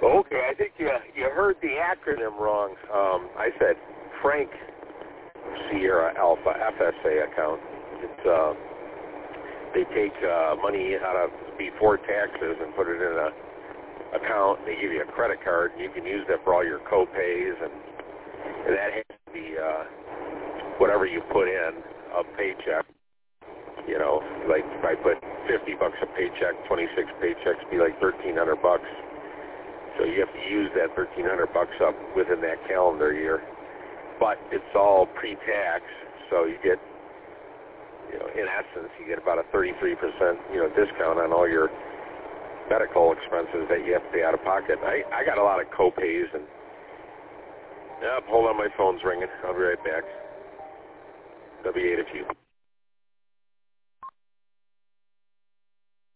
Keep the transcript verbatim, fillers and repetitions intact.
Okay, I think you you heard the acronym wrong. Um, I said Frank Sierra Alpha F S A account. It's uh, they take uh, money out of before taxes and put it in a account. They give you a credit card, and you can use that for all your co-pays, and, and that has to be uh, whatever you put in a paycheck. You know, like if I put fifty bucks a paycheck, twenty-six paychecks be like thirteen hundred bucks. So you have to use that thirteen hundred bucks up within that calendar year. But it's all pre-tax, so you get, you know, in essence, you get about a thirty-three percent, you know, discount on all your medical expenses that you have to pay out of pocket. I, I got a lot of co-pays, and yeah, hold on, my phone's ringing. I'll be right back. W eight if you.